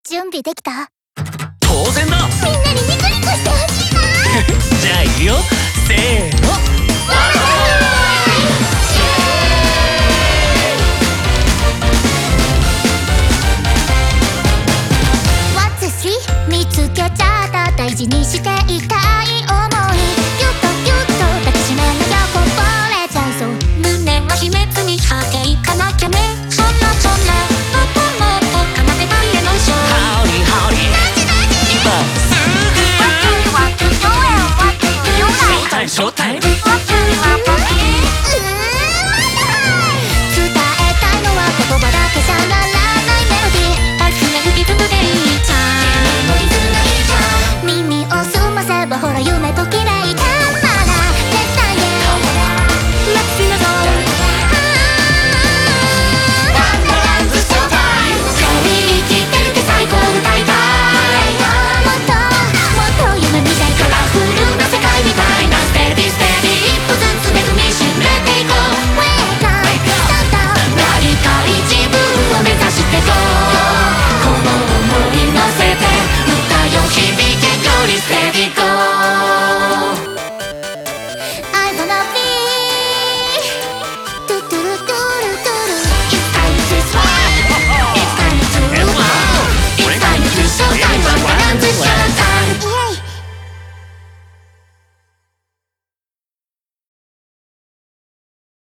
準備できた？ 当然だ。 みんなにニコニコしてほしいな。 じゃあ行くよ、せーの。 見つけちゃった、大事にしていたい想い、ぎゅっとぎゅっと抱きしめなきゃこぼれちゃいそう。胸は秘密にしていかなきゃね。そんなそんなもっともっと奏でたいエモーション。 ハウリーハウリー、 何今すぐ What do you do? What do you do? ショータイム。